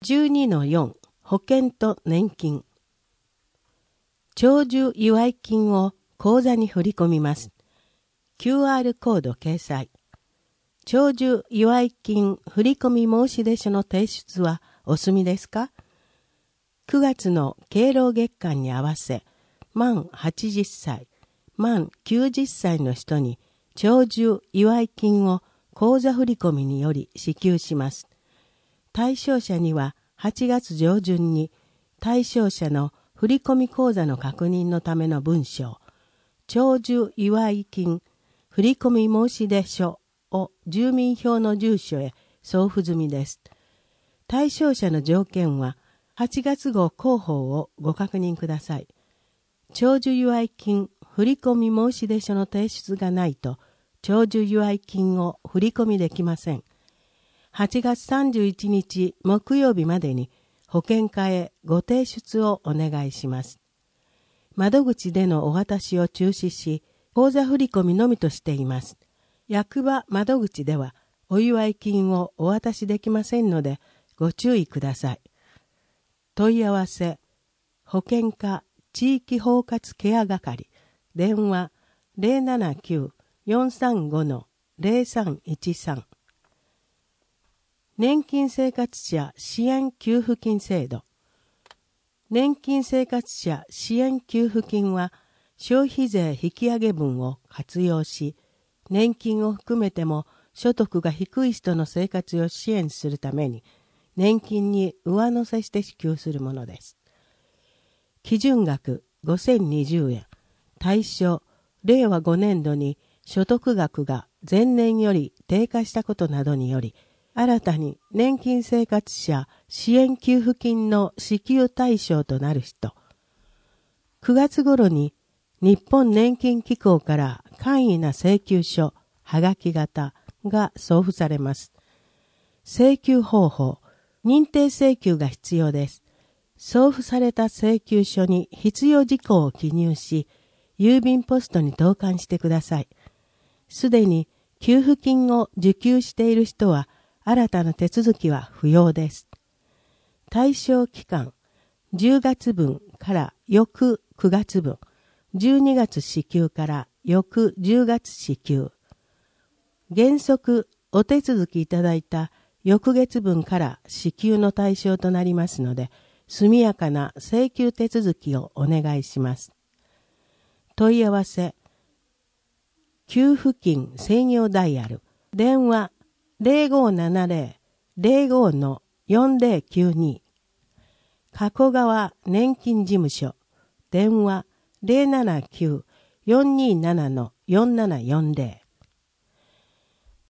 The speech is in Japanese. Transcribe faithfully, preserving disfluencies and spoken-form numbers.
じゅうにのよん 保険と年金。長寿祝い金を口座に振り込みます。キューアール コード掲載。長寿祝い金振込申出書の提出はお済みですか？ く 月の敬老月間に合わせ、満はちじゅっさい、満きゅうじゅっさいの人に長寿祝い金を口座振込により支給します。対象者にははちがつ上旬に対象者の振込口座の確認のための文書、長寿祝い金振込申出書を住民票の住所へ送付済みです。対象者の条件ははちがつ号広報をご確認ください。長寿祝い金振込申出書の提出がないと長寿祝い金を振り込みできません。はちがつさんじゅういちにち木曜日までに保険課へご提出をお願いします。窓口でのお渡しを中止し、口座振込のみとしています。役場窓口ではお祝い金をお渡しできませんのでご注意ください。問い合わせ、保険課地域包括ケア係、電話 ゼロななきゅう よんさんご ゼロさんいちさん。年金生活者支援給付金制度。年金生活者支援給付金は消費税引き上げ分を活用し、年金を含めても所得が低い人の生活を支援するために年金に上乗せして支給するものです。基準額ごせんにじゅうえん、対象れいわごねんどに所得額が前年より低下したことなどにより、新たに年金生活者支援給付金の支給対象となる人。くがつ頃に日本年金機構から簡易な請求書、はがき型が送付されます。請求方法、認定請求が必要です。送付された請求書に必要事項を記入し、郵便ポストに投函してください。すでに給付金を受給している人は、新たな手続きは不要です。対象期間、じゅうがつ分から翌くがつ分、じゅうにがつ支給から翌じゅうがつ支給。原則お手続きいただいた翌月分から支給の対象となりますので、速やかな請求手続きをお願いします。問い合わせ、給付金専用ダイヤル、電話ゼロごななゼロ ゼロごのよんゼロきゅうに。加古川年金事務所。電話ゼロななきゅう よんにななのよんななよんゼロ。